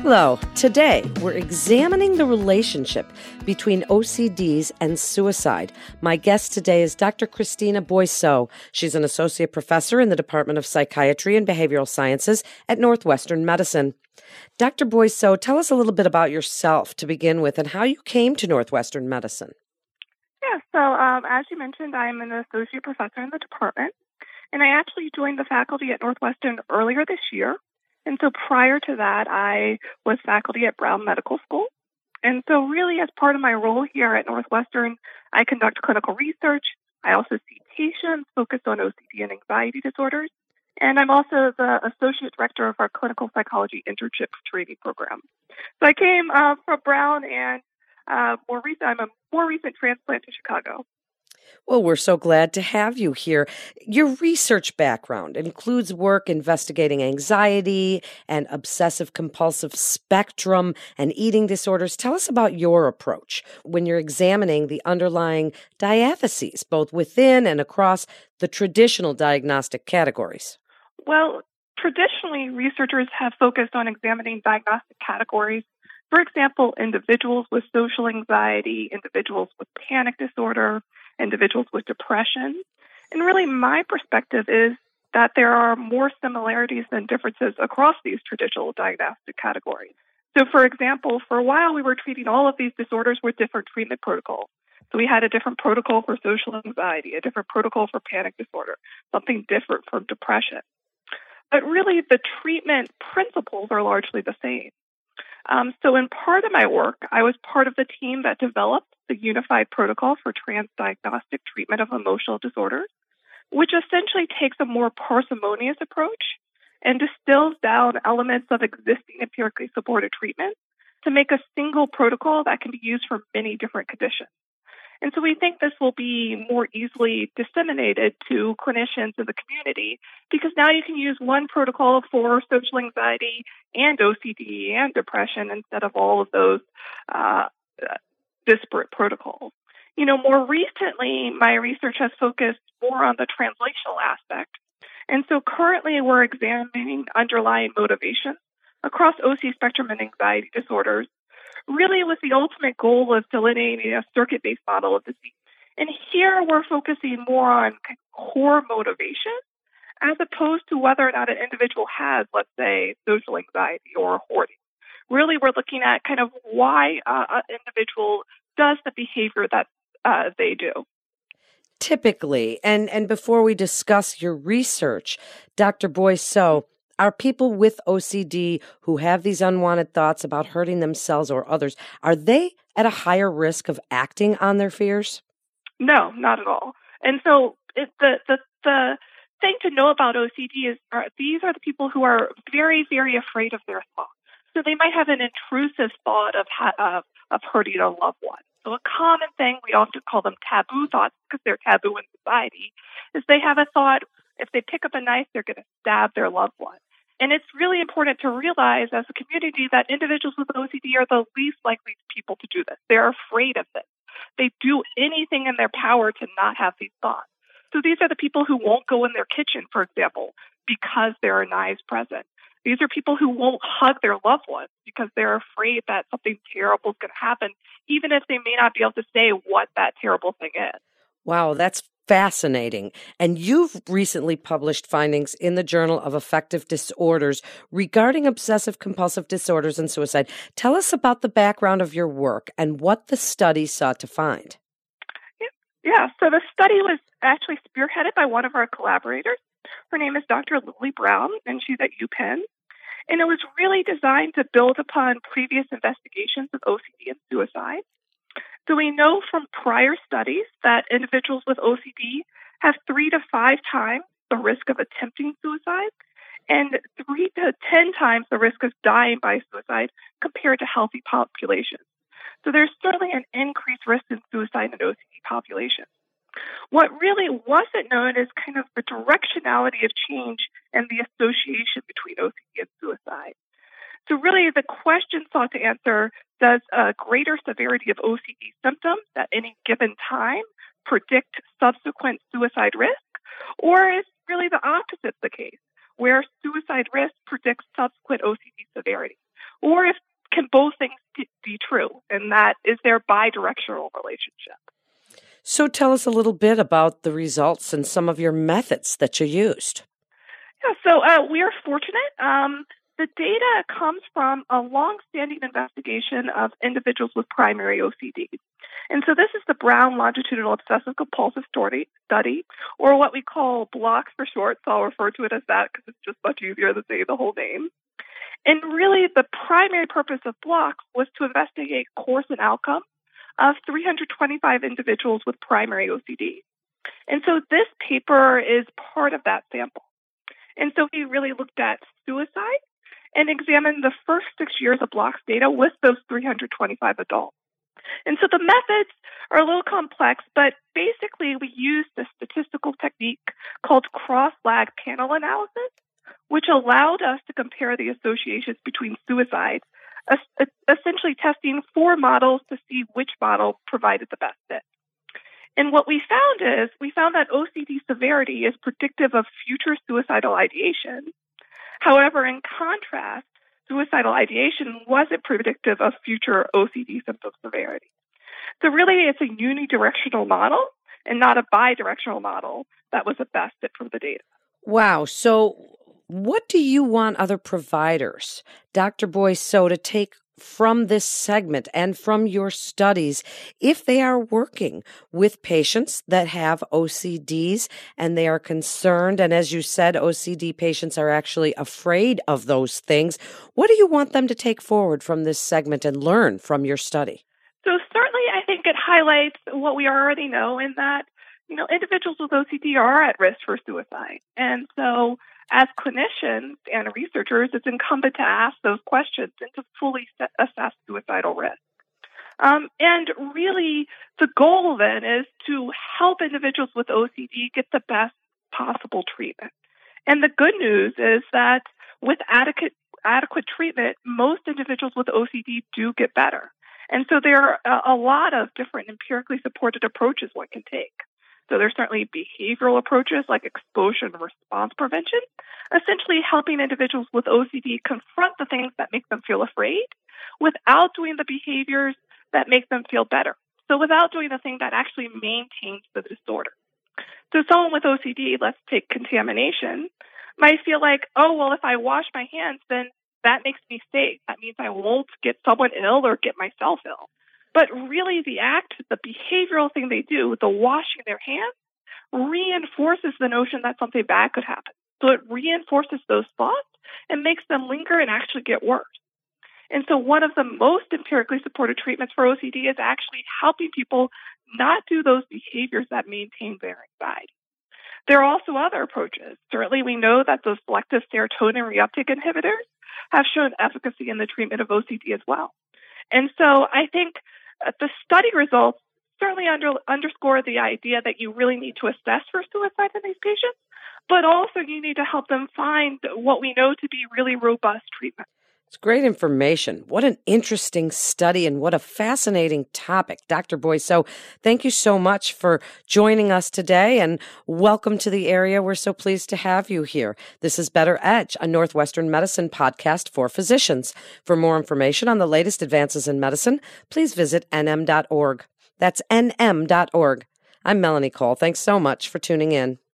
Hello. Today, we're examining the relationship between OCDs and suicide. My guest today is Dr. Christina Boisseau. She's an associate professor in the Department of Psychiatry and Behavioral Sciences at Northwestern Medicine. Dr. Boisseau, tell us a little bit about yourself to begin with and how you came to Northwestern Medicine. Yeah, so as you mentioned, I'm an associate professor in the department, and I actually joined the faculty at Northwestern earlier this year. And so prior to that, I was faculty at Brown Medical School. And so really, as part of my role here at Northwestern, I conduct clinical research. I also see patients focused on OCD and anxiety disorders. And I'm also the associate director of our clinical psychology internship training program. So I came from Brown, and I'm a more recent transplant to Chicago. Well, we're so glad to have you here. Your research background includes work investigating anxiety and obsessive-compulsive spectrum and eating disorders. Tell us about your approach when you're examining the underlying diatheses, both within and across the traditional diagnostic categories. Well, traditionally, researchers have focused on examining diagnostic categories. For example, individuals with social anxiety, individuals with panic disorder, individuals with depression. And really, my perspective is that there are more similarities than differences across these traditional diagnostic categories. So, for example, for a while, we were treating all of these disorders with different treatment protocols. So we had a different protocol for social anxiety, a different protocol for panic disorder, something different for depression. But really, the treatment principles are largely the same. So in part of my work, I was part of the team that developed the Unified Protocol for Transdiagnostic Treatment of Emotional Disorders, which essentially takes a more parsimonious approach and distills down elements of existing empirically supported treatment to make a single protocol that can be used for many different conditions. And so we think this will be more easily disseminated to clinicians in the community because now you can use one protocol for social anxiety and OCD and depression instead of all of those disparate protocols. You know, more recently, my research has focused more on the translational aspect. And so currently we're examining underlying motivations across OC spectrum and anxiety disorders, really with the ultimate goal of delineating a circuit-based model of disease. And here we're focusing more on core motivation as opposed to whether or not an individual has, let's say, social anxiety or hoarding. Really, we're looking at kind of why an individual does the behavior that they do. Typically, and before we discuss your research, Dr. Boisseau, are people with OCD who have these unwanted thoughts about hurting themselves or others, are they at a higher risk of acting on their fears? No, not at all. And so the thing to know about OCD is these are the people who are very, very afraid of their thoughts. So they might have an intrusive thought of hurting a loved one. So a common thing, we often call them taboo thoughts because they're taboo in society, is they have a thought, if they pick up a knife, they're going to stab their loved one. And it's really important to realize as a community that individuals with OCD are the least likely people to do this. They're afraid of this. They do anything in their power to not have these thoughts. So these are the people who won't go in their kitchen, for example, because there are knives present. These are people who won't hug their loved ones because they're afraid that something terrible is going to happen, even if they may not be able to say what that terrible thing is. Wow, that's fascinating. And you've recently published findings in the Journal of Affective Disorders regarding obsessive-compulsive disorders and suicide. Tell us about the background of your work and what the study sought to find. Yeah, so the study was actually spearheaded by one of our collaborators. Her name is Dr. Lily Brown, and she's at UPenn. And it was really designed to build upon previous investigations of OCD and suicide. So we know from prior studies that individuals with OCD have 3 to 5 times the risk of attempting suicide and 3 to 10 times the risk of dying by suicide compared to healthy populations. So there's certainly an increased risk in suicide in OCD populations. What really wasn't known is kind of the directionality of change and the association between OCD and suicide. So really the question sought to answer, does a greater severity of OCD symptoms at any given time predict subsequent suicide risk? Or is really the opposite the case, where suicide risk predicts subsequent OCD severity? Or if that is their bidirectional relationship. So tell us a little bit about the results and some of your methods that you used. Yeah, so we are fortunate. The data comes from a long-standing investigation of individuals with primary OCD. And so this is the Brown Longitudinal Obsessive Compulsive Study, or what we call BLOCS for short, so I'll refer to it as that because it's just much easier to say the whole name. And really, the primary purpose of BLOCS was to investigate course and outcome of 325 individuals with primary OCD. And so this paper is part of that sample. And so we really looked at suicide and examined the first 6 years of BLOCS data with those 325 adults. And so the methods are a little complex, but basically we used a statistical technique called cross-lag panel analysis, which allowed us to compare the associations between suicides, essentially testing 4 models to see which model provided the best fit. And what we found that OCD severity is predictive of future suicidal ideation. However, in contrast, suicidal ideation wasn't predictive of future OCD symptom severity. So really, it's a unidirectional model and not a bidirectional model that was the best fit from the data. Wow. So what do you want other providers, Dr. Boisseau, to take from this segment and from your studies if they are working with patients that have OCDs and they are concerned? And as you said, OCD patients are actually afraid of those things. What do you want them to take forward from this segment and learn from your study? So certainly I think it highlights what we already know in that, individuals with OCD are at risk for suicide. And so as clinicians and researchers, it's incumbent to ask those questions and to fully assess suicidal risk. And really, the goal then is to help individuals with OCD get the best possible treatment. And the good news is that with adequate treatment, most individuals with OCD do get better. And so there are a lot of different empirically supported approaches one can take. So there's certainly behavioral approaches like exposure and response prevention, essentially helping individuals with OCD confront the things that make them feel afraid without doing the behaviors that make them feel better. So without doing the thing that actually maintains the disorder. So someone with OCD, let's take contamination, might feel like, oh, well, if I wash my hands, then that makes me safe. That means I won't get someone ill or get myself ill. But really, the behavioral thing they do, the washing their hands, reinforces the notion that something bad could happen. So it reinforces those thoughts and makes them linger and actually get worse. And so one of the most empirically supported treatments for OCD is actually helping people not do those behaviors that maintain their anxiety. There are also other approaches. Certainly, we know that those selective serotonin reuptake inhibitors have shown efficacy in the treatment of OCD as well. And so I think the study results certainly underscore the idea that you really need to assess for suicide in these patients, but also you need to help them find what we know to be really robust treatment. It's great information. What an interesting study and what a fascinating topic. Dr. Boisseau, thank you so much for joining us today and welcome to the area. We're so pleased to have you here. This is Better Edge, a Northwestern medicine podcast for physicians. For more information on the latest advances in medicine, please visit nm.org. That's nm.org. I'm Melanie Cole. Thanks so much for tuning in.